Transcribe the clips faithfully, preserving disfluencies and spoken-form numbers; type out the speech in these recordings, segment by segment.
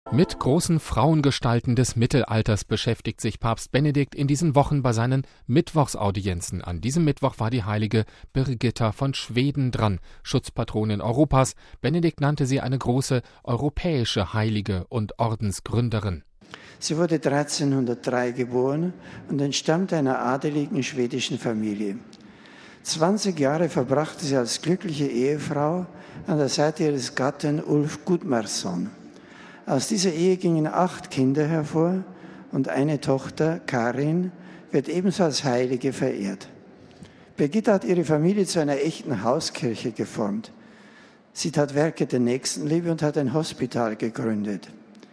Mit großen Frauengestalten des Mittelalters beschäftigt sich Papst Benedikt in diesen Wochen bei seinen Mittwochsaudienzen. An diesem Mittwoch war die heilige Birgitta von Schweden dran, Schutzpatronin Europas. Benedikt nannte sie eine große europäische Heilige und Ordensgründerin. Sie wurde dreizehnhundertdrei geboren und entstammt einer adeligen schwedischen Familie. zwanzig Jahre verbrachte sie als glückliche Ehefrau an der Seite ihres Gatten Ulf Gudmarsson. Aus dieser Ehe gingen acht Kinder hervor und eine Tochter, Karin, wird ebenso als Heilige verehrt. Birgitta hat ihre Familie zu einer echten Hauskirche geformt. Sie tat Werke der Nächstenliebe und hat ein Hospital gegründet.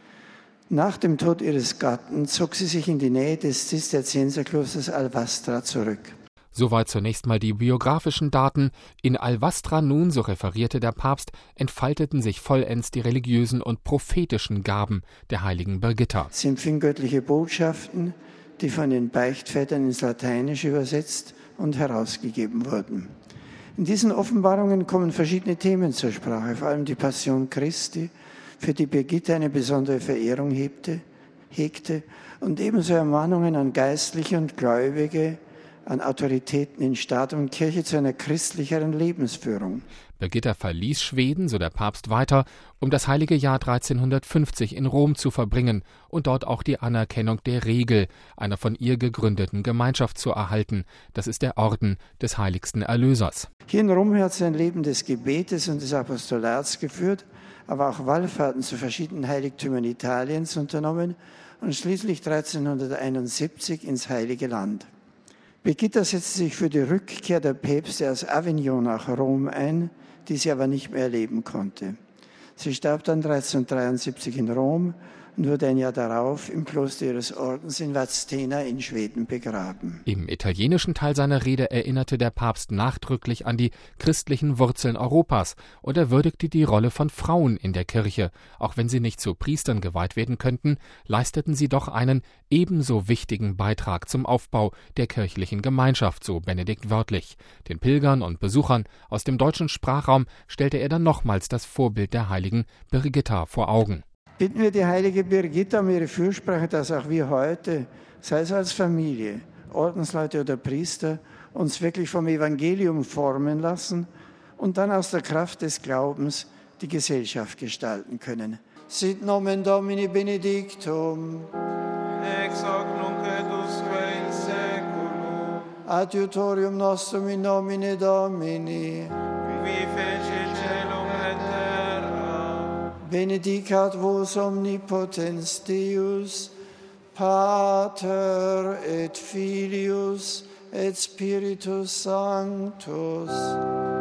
Nach dem Tod ihres Gatten zog sie sich in die Nähe des Zisterzienserklosters Alvastra zurück. Soweit zunächst mal die biografischen Daten. In Alvastra nun, so referierte der Papst, entfalteten sich vollends die religiösen und prophetischen Gaben der heiligen Birgitta. Sie empfing göttliche Botschaften, die von den Beichtvätern ins Lateinische übersetzt und herausgegeben wurden. In diesen Offenbarungen kommen verschiedene Themen zur Sprache, vor allem die Passion Christi, für die Birgitta eine besondere Verehrung hebte, hegte, und ebenso Ermahnungen an Geistliche und Gläubige, an Autoritäten in Staat und Kirche zu einer christlicheren Lebensführung. Birgitta verließ Schweden, so der Papst weiter, um das heilige Jahr dreizehnhundertfünfzig in Rom zu verbringen und dort auch die Anerkennung der Regel, einer von ihr gegründeten Gemeinschaft, zu erhalten. Das ist der Orden des heiligsten Erlösers. Hier in Rom hat sie ein Leben des Gebetes und des Apostolats geführt, aber auch Wallfahrten zu verschiedenen Heiligtümern Italiens unternommen und schließlich dreizehnhunderteinundsiebzig ins Heilige Land. Birgitta setzte sich für die Rückkehr der Päpste aus Avignon nach Rom ein, die sie aber nicht mehr erleben konnte. Sie starb dann dreizehnhundertdreiundsiebzig in Rom und wurde ein Jahr darauf im Kloster ihres Ordens in Vadstena in Schweden begraben. Im italienischen Teil seiner Rede erinnerte der Papst nachdrücklich an die christlichen Wurzeln Europas und er würdigte die Rolle von Frauen in der Kirche. Auch wenn sie nicht zu Priestern geweiht werden könnten, leisteten sie doch einen ebenso wichtigen Beitrag zum Aufbau der kirchlichen Gemeinschaft, so Benedikt wörtlich. Den Pilgern und Besuchern aus dem deutschen Sprachraum stellte er dann nochmals das Vorbild der heiligen Birgitta vor Augen. Bitten wir die heilige Birgitta um ihre Fürsprache, dass auch wir heute, sei es als Familie, Ordensleute oder Priester, uns wirklich vom Evangelium formen lassen und dann aus der Kraft des Glaubens die Gesellschaft gestalten können. Sit nomen Domini benedictum. Ex hoc nunc et usque in seculum. Adiutorium nostrum in nomine Domini. Qui feci celum et terra. Benedicat vos omnipotens Deus, Pater et Filius et Spiritus Sanctus.